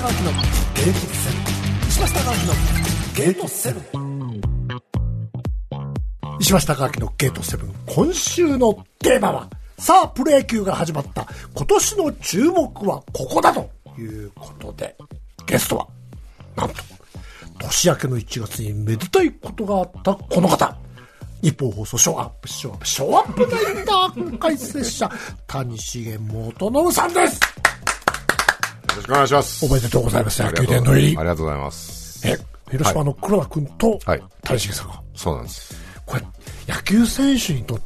隆のゲートセブン。石橋貴明のゲートセブン。石橋貴明のゲートセブン。今週のテーマは、さあプロ野球が始まった。今年の注目はここだということで、ゲストはなんと年明けの1月にめでたいことがあったこの方。日本放送ショーアップナイター解説者谷重元信さんです。 よろしくお願いします。 おめでとうございます。野球殿堂入り。 ありがとうございます。 広島の黒田君と谷重さんが、 そうなんです。 これ野球選手にとって、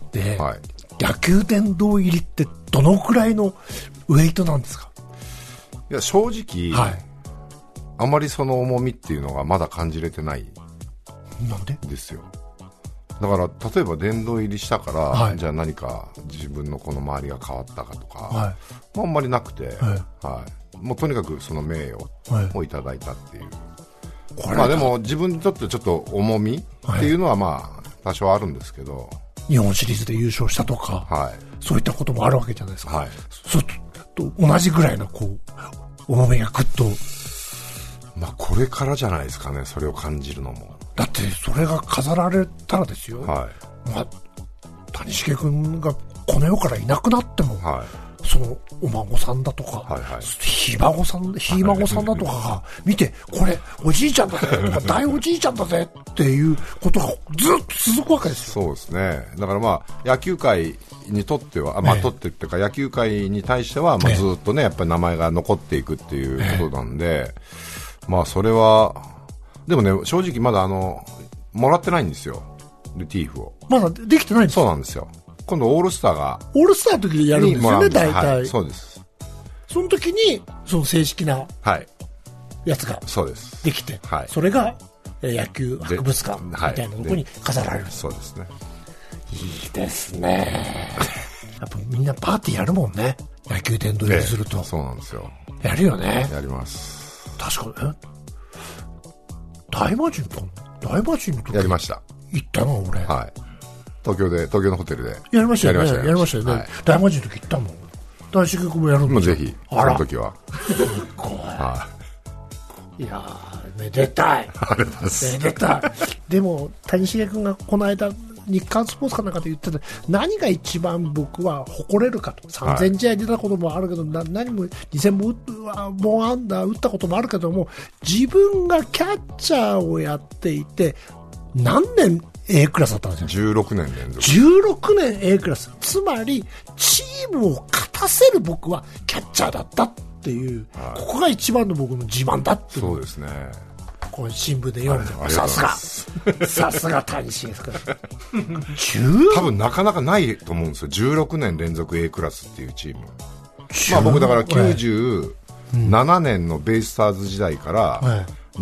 野球殿堂入りってどのくらいのウェイトなんですか？ いや正直、あまりその重みっていうのがまだ感じれてないなんでですよ。だから例えば殿堂入りしたから、じゃあ何か自分のこの周りが変わったかとか、あんまりなくて、もうとにかくその名誉をいただいたっていう、まあでも自分にとってちょっと重みっていうのはまあ多少あるんですけど、 日本シリーズで優勝したとか、そういったこともあるわけじゃないですか。それと同じぐらいのこう重みがぐっと、 まあこれからじゃないですかね、それを感じるのも。 だってそれが飾られたらですよ、まあ、谷繁君がこの世からいなくなっても、そのお孫さんだとか、ひ孫さんだとかが見て、これおじいちゃんだぜとか大おじいちゃんだぜっていうことがずっと続くわけですよ。 そうですね。だからまあ野球界にとっては、とってっていうか野球界に対しては、まあずっとねやっぱり名前が残っていくっていうことなんで、まあそれはでもね、正直まだもらってないんですよ、レティーフを。 まだできてないんですか？ そうなんですよ。今度オールスターが。 オールスターの時にやるんですよね、大体。 そうです。 その時に、その正式なやつができて、それが野球博物館みたいなところに飾られる。 そうですね。 いいですね。やっぱみんなパーティーやるもんね、野球殿堂入りすると。 そうなんですよ。 やるよね。 やります。 確かに。大魔神の時やりました。 行ったの俺。 東京のホテルでやりましたよね。大魔神の時行ったもん。大重君もやるんですよ。 ぜひその時は。 すごい。いやーめでたい。めでたい。でも谷繁君がこの間日刊スポーツかなんかで言ってた、何が一番僕は誇れるかと。3000試合出たこともあるけど、何も2000本アンダー打ったこともあるけども、自分がキャッチャーをやっていて何年 A クラスだったんですよ。 16年連続。 16年 A クラス。つまりチームを勝たせる僕はキャッチャーだったっていう、ここが一番の僕の自慢だっていう。 そうですね。 これ新聞で読んでます。さすが谷繁君。 多分なかなかないと思うんですよ、16年連続 A クラスっていうチーム。まあ僕だから97年のベイスターズ時代から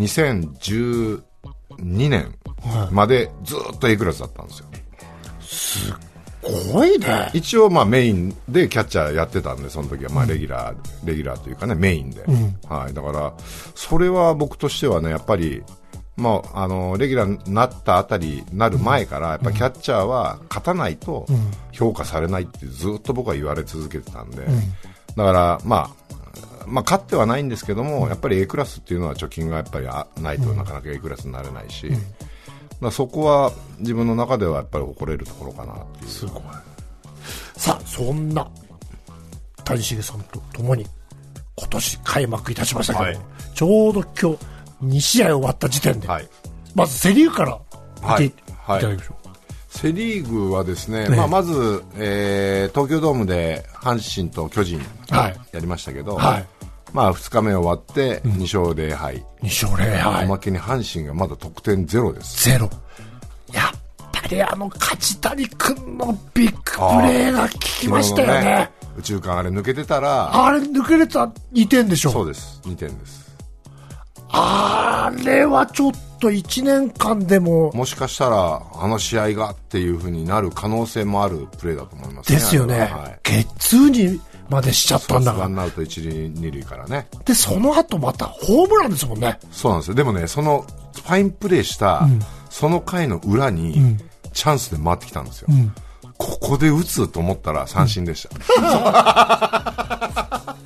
2012年までずっと A クラスだったんですよ。 すごいね。 一応まあメインでキャッチャーやってたんで、その時はまあレギュラーというかね、メインで、だからそれは僕としてはね、やっぱりまあレギュラーになったあたりなる前から、やっぱキャッチャーは勝たないと評価されないってずっと僕は言われ続けてたんで、だからまあ勝ってはないんですけども、やっぱり A クラスっていうのは貯金がやっぱりないとなかなか A クラスになれないし、そこは自分の中ではやっぱり誇れるところかなっていう。 すごい。さあそんな谷繁さんと共に今年開幕いたしましたけど、ちょうど今日2試合終わった時点で、まずセリーグから見ていただきましょう。 セリーグはですね、まず、東京ドームで阪神と巨人やりましたけど、まあ2日目終わって2勝0敗。 2勝0敗。 おまけに阪神がまだ得点ゼロです。 ゼロ。やっぱり梶谷君のビッグプレーが効きましたよね。 右中間あれ抜けてたら。 あれ抜けれた2点でしょ。 そうです。2点です。 あれはちょっと1年間でももしかしたら試合がっていう風になる可能性もあるプレーだと思いますね。 ですよね。ゲッツーにまでしちゃったんだから。 ワンアウト1塁2塁からね。 でその後またホームランですもんね。 そうなんですよ。でもね、そのファインプレーした、その回の裏に、チャンスで回ってきたんですよ。ここで打つと思ったら三振でした。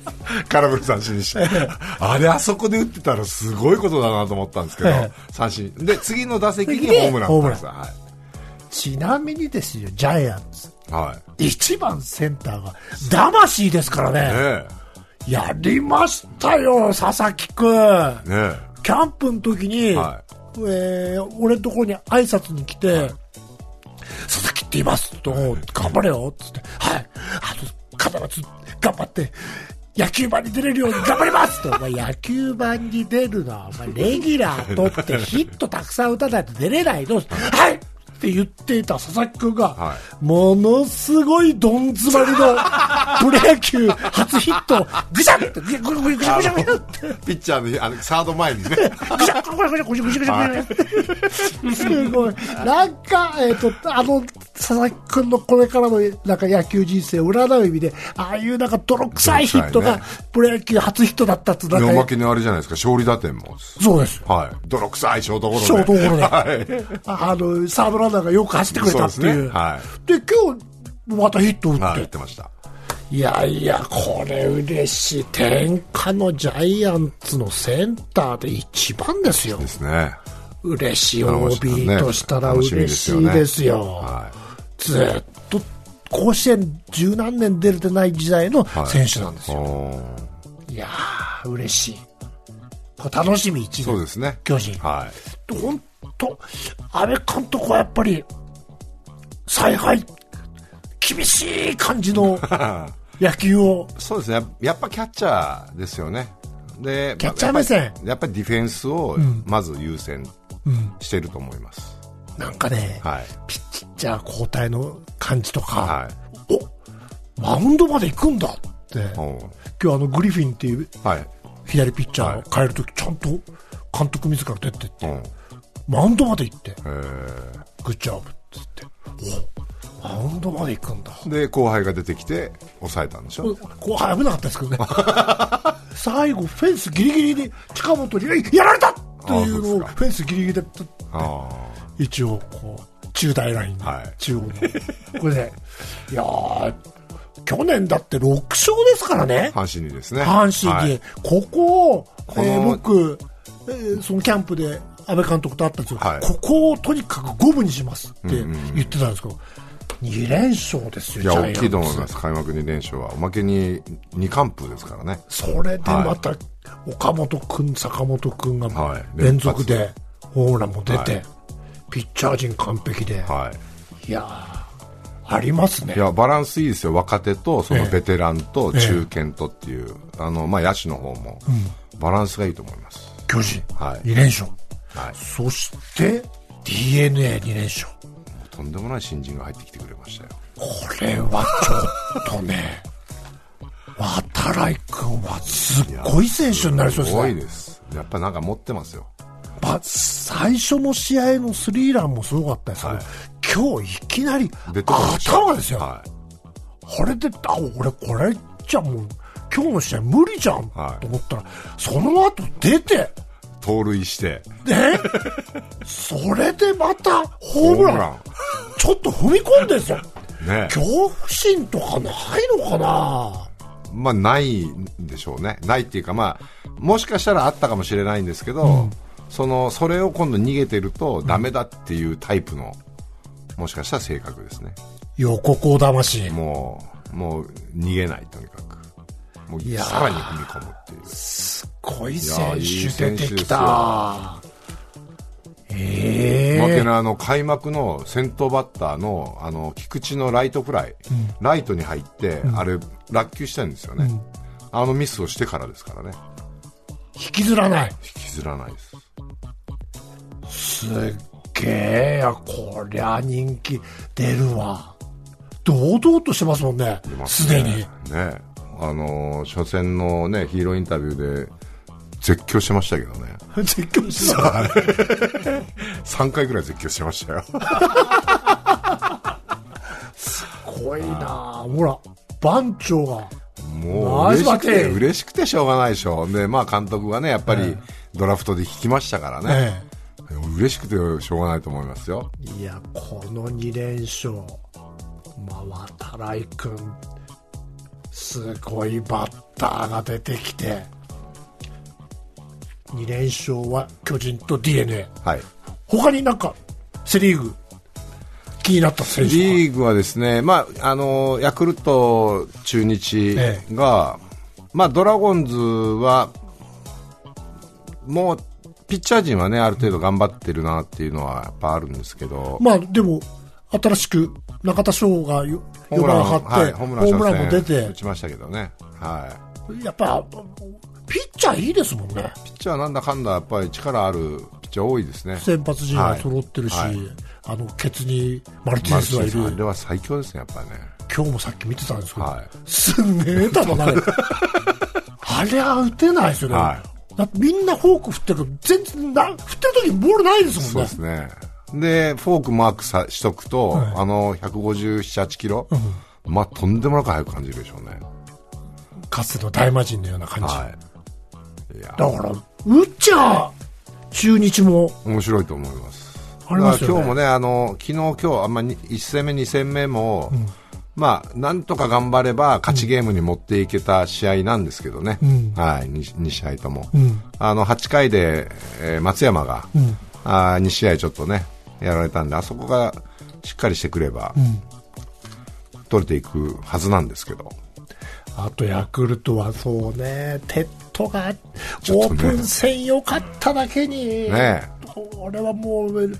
空振り三振にしてあれあそこで打ってたらすごいことだなと思ったんですけど、三振で次の打席にホームランだったんです。はい、 ちなみにですよ、ジャイアンツ、 はい、 1番センターが魂ですからね。やりましたよ佐々木くん、ね、キャンプの時に、はい、俺のところに挨拶に来て、はい、佐々木って言いますと、頑張れよっつって、はい、必ず頑張って野球盤に出れるように頑張りますと。お前野球盤に出るのはお前レギュラー取ってヒットたくさん打たないと出れないのはいって言っていた佐々木君が、はい、ものすごいどん詰まりのプロ野球初ヒットぐしゃってぐしゃぐしゃぐしゃぐしゃってピッチャーのサード前にねぐしゃぐしゃぐしゃぐしゃぐしゃぐしゃぐしゃすごいなんか佐々木君のこれからのなんか野球人生を占う意味でああいうなんか泥臭いヒットがプロ野球初ヒットだったってなんかおまけにあれじゃないですか勝利打点もそうです、 はい、泥臭いショートゴロでショートゴロで、はい、サードランナーがよく走ってくれたっていう。で、はい、で今日またヒット打って、 はい、打ってました。 いやいやこれ嬉しい。天下のジャイアンツのセンターで一番ですよ。 ですね。 嬉しい OB としたら嬉しいですよ。はい、ずっと甲子園十何年出れてない時代の選手なんですよ。はい、いやー嬉しい。これ楽しみ一年。 そうですね。 巨人。 はい。 本当安倍監督はやっぱり采配厳しい感じの野球をそうですね。やっぱキャッチャーですよね。でキャッチャー目線やっぱりディフェンスをまず優先してると思います、 なんかね、はい、ピッチャー交代の感じとか、はい、マウンドまで行くんだって今日グリフィンっていう、はい、左ピッチャーを変えるときちゃんと監督自ら出てって、マウンドまで行ってグッジョブっつってマウンドまで行くんだ。 で後輩が出てきて抑えたんでしょ。 後輩危なかったですけどね最後フェンスギリギリで近本にやられたっていうのをフェンスギリギリで一応こう中大ライン、はい、中央のこれでいや去年だって6勝ですからね。 阪神にですね。 阪神に、はい、ここを、僕、そのキャンプで安倍監督と会ったんですけど、はい、ここをとにかく五分にしますって言ってたんですけど、2連勝ですよ。 いや大きいと思います。開幕2連勝はおまけに2完封ですからね。 それでまた、はい、岡本君坂本君が連続でホームランも出て、はい、ピッチャー陣完璧で、はい、いやありますね。 いやバランスいいですよ。若手とそのベテランと中堅とっていう、まあ、野手の方もバランスがいいと思います。 巨人、はい、2連勝、はい、そして DNA2 連勝。 とんでもない新人が入ってきてくれましたよ。 これはちょっとね渡来君はすっごい選手になりそうですね。 すごいです。やっぱなんか持ってますよ。 最初の試合のスリーランもすごかったですけど、はい、今日いきなり頭ですよ、はい、あれで俺これじゃもう今日の試合無理じゃん、はい、と思ったらその後出て盗塁してでそれでまたホームランちょっと踏み込んでるんですよ、ね、恐怖心とかないのかな。 まあないんでしょうね。ないっていうかまあもしかしたらあったかもしれないんですけど、それを今度逃げてるとダメだっていうタイプのもしかしたら性格ですね。 横行魂。 もう逃げないとにかくもうさらに踏み込むっていう。 すごい選手出てきた。 負けの開幕の先頭バッターの菊池のライトフライ、ライトに入って、あれ落球したんですよね、ミスをしてからですからね。 引きずらないですすっげえや。こりゃ人気出るわ。堂々としてますもんねすでにね。初戦のねヒーローインタビューで絶叫してましたけどね。 絶叫してた 3回ぐらい絶叫してましたよすごいな。ほら番長がもう嬉しくてしょうがないでしょ。でまあ監督がねやっぱりドラフトで引きましたからね、嬉しくてしょうがないと思いますよ。 いやこの2連勝、渡来君すごいバッターが出てきて、2連勝は巨人と DNA、 はい、 他になんかセリーグ気になった選手は？ セリーグはですね、まあ、ヤクルト、中日が、まあ、ドラゴンズはもうピッチャー陣はねある程度頑張ってるなっていうのはやっぱあるんですけど、 まあでも新しく中田翔が4番張って、はい、ホームランも出て打ちましたけどね、はい、 やっぱピッチャーいいですもんね。 ピッチャーなんだかんだやっぱり力あるピッチャー多いですね。 先発陣が揃ってるし、はいはい、ケツにマルティネスがいる。 あれは最強ですねやっぱりね。 今日もさっき見てたんですけど、 はい、 すんげえ球投げてあれは打てないですよね、はい、だってみんなフォーク振ってるけど全然振ってる時にボールないですもんね。 そうですね。でフォークマークしとくと、はい、157、8キロ、まあとんでもなく速く感じるでしょうね。 かつての大魔神のような感じ、 はい、いやだから打っちゃ中日も面白いと思います。 ありますよね。 今日もね昨日今日あんまり1戦目2戦目も、まあなんとか頑張れば勝ちゲームに持っていけた試合なんですけどね、はい、2試合とも、8回で、松山が、2試合ちょっとねやられたんで、あそこがしっかりしてくれば、取れていくはずなんですけど、 あとヤクルトはそうね、テッドがオープン戦良かっただけに、 ね、 俺はもう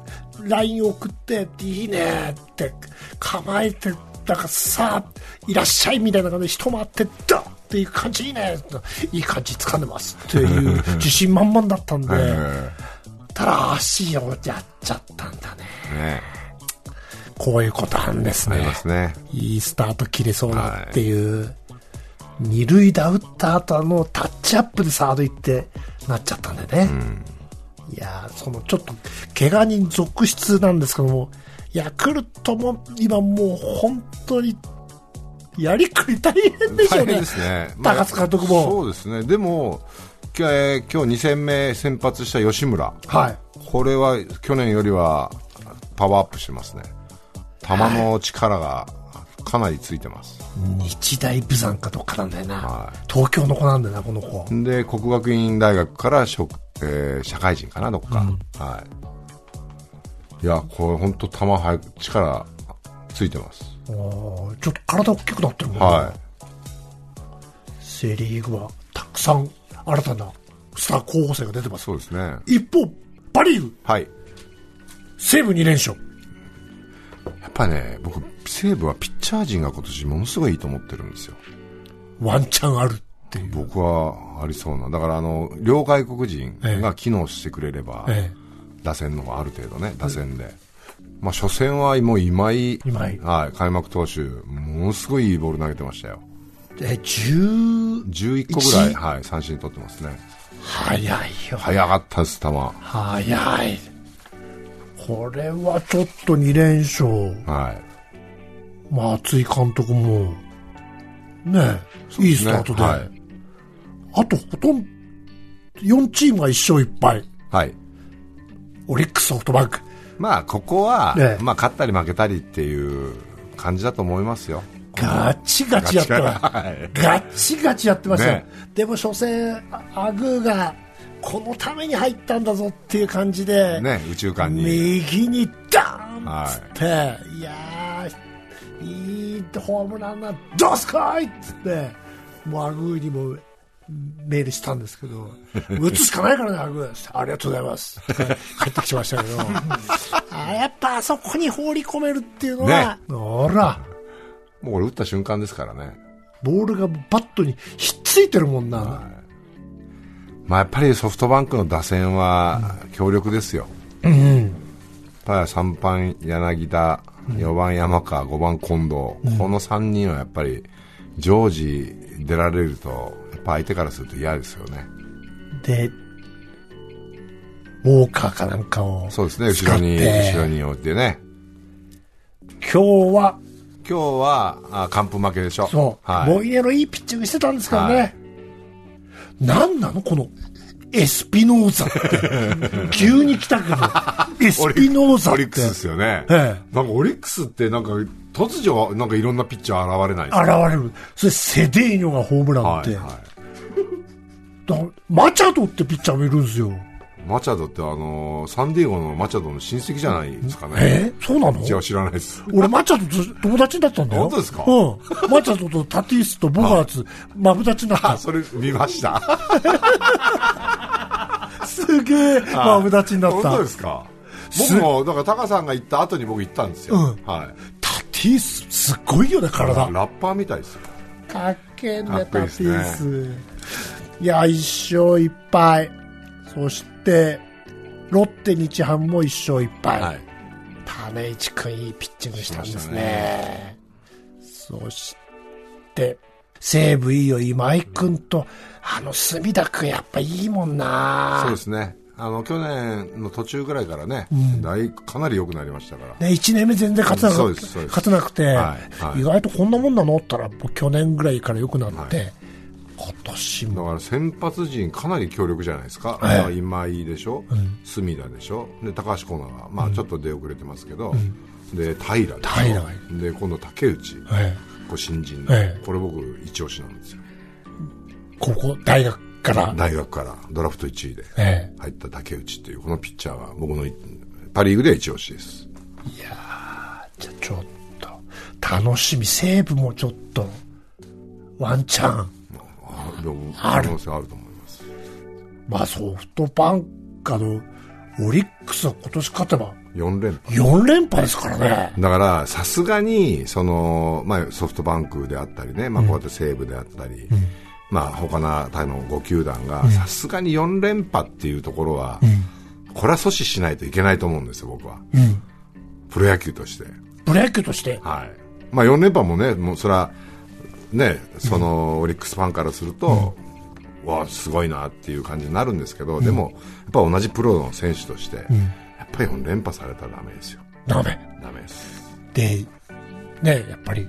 LINE 送っていいねって構えて、だからさあいらっしゃいみたいな感じで一回ってドンっていう感じ、いいね、いい感じ掴んでますっていう自信満々だったんでただ足をやっちゃったんだ ね。こういうことなんですね。いいスタート切れそうなっていう、はい、二塁打打った後タッチアップでサード行ってなっちゃったんでね、いやちょっと怪我人続出なんですけども、ヤクルトも今もう本当にやりくり大変でしょうね。大変ですね、高津監督も、 そうですね。でも今日2戦目先発した吉村、 はい、 これは去年よりはパワーアップしてますね。球の力がかなりついてます、 日大豊山かどっかなんだよな、はい、東京の子なんだよなこの子で、國學院大学から社会人かなどっか、はい、いやこれ本当球力ついてます。 ちょっと体大きくなってるもんね、はい、セリーグはたくさん新たなスター候補生が出てます。 そうですね。 一方パ・リーグ、 はい、 西武2連勝。 やっぱね、僕西武はピッチャー陣が今年ものすごいいいと思ってるんですよ。 ワンチャンあるっていう。 僕はありそうな。だから両外国人が機能してくれれば、打線のある程度ね、打線で、まあ初戦はもう今井、はい、開幕投手ものすごいいいボール投げてましたよ。11個ぐらい、はい、三振取ってますね。 早いよ。 早かったです、球。 早い。これはちょっと2連勝、 はい、 まあ松井監督もね、いいスタートで、はい、あとほとんど4チームが1勝1敗、 はい、 オリックス、ソフトバンク、 まあここは、まあ、勝ったり負けたりっていう感じだと思いますよ。 ガチガチやってます、ガチガチやってましたよ、ね、でも初戦アグーがこのために入ったんだぞっていう感じで、 ね、宇宙間に右にダーンっつって、はい、いやーいいホームランなどうすかいっつってもうアグーにもメールしたんですけど打つしかないからねアグー、ありがとうございます帰ってきましたけどやっぱあそこに放り込めるっていうのは、ね、ほらもう俺打った瞬間ですからね、 ボールがバットにひっついてるもんな、はい、 まあ、やっぱりソフトバンクの打線は強力ですよ、やっぱり3番柳田、4番山川、5番近藤、この3人はやっぱり常時出られるとやっぱ相手からすると嫌ですよね。 でウォーカーかなんかをそうですね、後ろに置いてね。 今日は完封負けでしょ。 そう、はい、ボイエのいいピッチングしてたんですからね、はい、なんなのこのエスピノーザって。急に来たけど、エスピノーザって。 オリックスですよね。 ええ、 なんかオリックスってなんか突如なんかいろんなピッチャー現れないですか？現れる。それセデーニョがホームランって。はいはい、マチャドってピッチャーもいるんですよ。 マチャドってサンディエゴのマチャドの親戚じゃないですかね。 そうなの？ じゃあ知らないです。 俺マチャドと友達だったんだよ。 本当ですか？ うん。マチャドとタティスとボガーツ、マブダチになった。 それ見ました。 すげえ、マブダチになった。 本当ですか？僕も、だからタカさんが行った後に僕行ったんですよ。はい。 タティス、すっごいよね、体。 ラッパーみたいですよ。 かっけえね、タティス。いや、1勝1敗。そして、ロッテ日ハムも1勝1敗。はい、種市君いいピッチングしたんですね。そして、西武いいよ、今井君と、隅田君やっぱいいもんな。 そうですね。去年の途中ぐらいからね、かなり良くなりましたから。 ね、1年目全然勝てなくて、 はいはい、 意外とこんなもんなのって言ったら、去年ぐらいから良くなって、はい、今年も。 だから先発陣かなり強力じゃないですか。今井でしょ、隅田でしょ、で高橋光成が、まあちょっと出遅れてますけど、で平でしょ、で今度竹内、こ新人で、これ僕一押しなんですよ。 ここ大学からドラフト1位で入った竹内っていうこのピッチャーは僕のパリーグでは一押しです。 いやー、じゃあちょっと楽しみ。西武もちょっとワンチャン可能性あると思います。 まあソフトバンクのオリックスは今年勝てば 4連敗ですからね。 だからさすがにまあ、ソフトバンクであったりね、まあ、こうやって西武であったり、まあ、他の他の5球団がさすがに4連覇っていうところは、これは阻止しないといけないと思うんですよ、僕は。プロ野球として。 はい。まあ4連覇もね、もうそれはね、オリックスファンからすると、わあすごいなっていう感じになるんですけど、でもやっぱ同じプロの選手として、やっぱり4連覇されたらダメですよ。 ダメです。 で、ね、やっぱり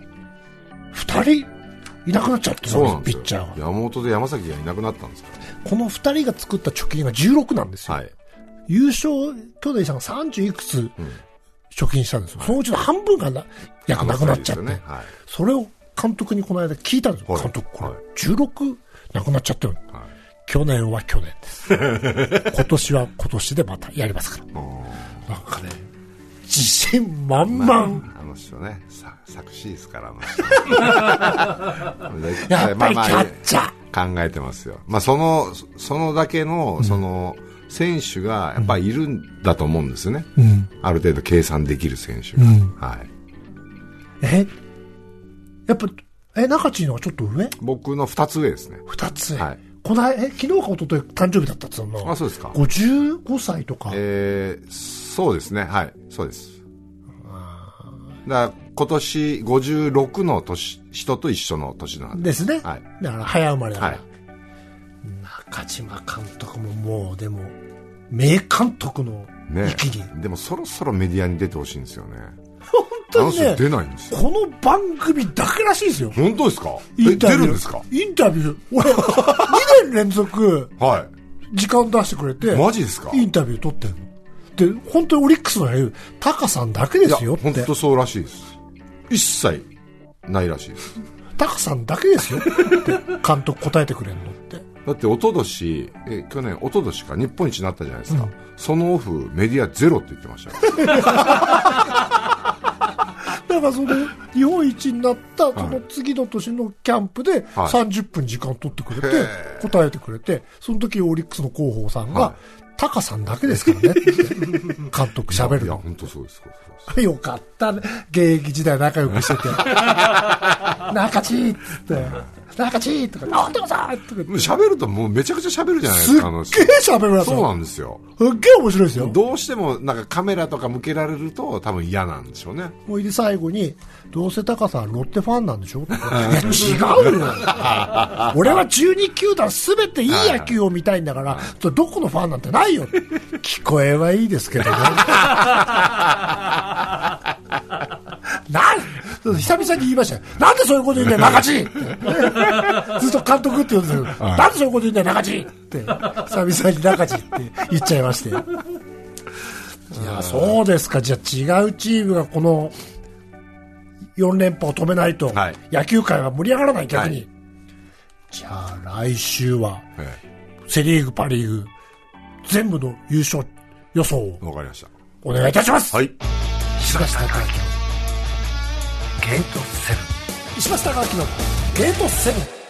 2人いなくなっちゃってるんです、ピッチャーが。 山本で山崎がいなくなったんですか。 この2人が作った貯金が16なんですよ。はい、優勝、去年さんが30いくつ貯金したんですよ。そのうちの半分が約なくなっちゃって、ね、はい、それを監督にこの間聞いたんですよ。監督、これ、16なくなっちゃってる。去年は去年です。今年は今年でまたやりますから。なんかね、自信満々。 あの人ね、作詞ですから。 やっぱりキャッチャー。考えてますよ。まあ、そのだけの、選手がやっぱりいるんだと思うんですよね。ある程度計算できる選手が。はい。 やっぱ、中地のはちょっと上？ 僕の2つ上ですね。 2つ上。 はい。 昨日か一昨日誕生日だったっての。 あ、そうですか。 55歳とか。 そうですね。はい。そうです。だから今年56の人と一緒の年なんですね。 はい。 だから早生まれだから。 はい。 中島監督ももうでも名監督の域に、 ね、でもそろそろメディアに出てほしいんですよね。 本当にね、 出ないんですよ。 この番組だけらしいですよ。 本当ですか？出るんですか？ インタビュー俺2年連続時間出してくれて、 マジですか？ インタビュー取ってるので、本当にオリックスの言うタカさんだけですよって。 本当そうらしいです。一切ないらしいです。 タカさんだけですよって監督答えてくれるのって。 だって一昨年か日本一になったじゃないですか、そのオフメディアゼロって言ってましたよ。 だからその日本一になったその次の年のキャンプで30分時間取ってくれて、答えてくれて、その時オリックスの広報さんが、タカさんだけですからねって監督喋るの。 いや本当そうです。 よかったね、現役時代仲良くしてて中地ーっつって中地ーとかなんとかさーとか喋るともうめちゃくちゃ喋るじゃないですか。 すっげえ喋るんですよ。 そうなんですよ。 すっげえ面白いですよ。 どうしてもなんかカメラとか向けられると多分嫌なんでしょうね。 もうで最後にどうせタカさんロッテファンなんでしょいや違うよ俺は12球団すべていい野球を見たいんだから、どこのファンなんてないよ。聞こえはいいですけどね久々に言いましたよ。なんでそういうこと言うんだよ、中地ずっと監督って言うんですけど、なんでそういうこと言うんだよ、中地って、久々に中地って言っちゃいまして。いや、そうですか。じゃあ違うチームがこの4連覇を止めないと、野球界は盛り上がらない、逆に。じゃあ来週は、セリーグ、パリーグ、全部の優勝予想を。 わかりました。 お願いいたします。 はい。 石橋貴明のゲート7。石橋貴明のゲート7。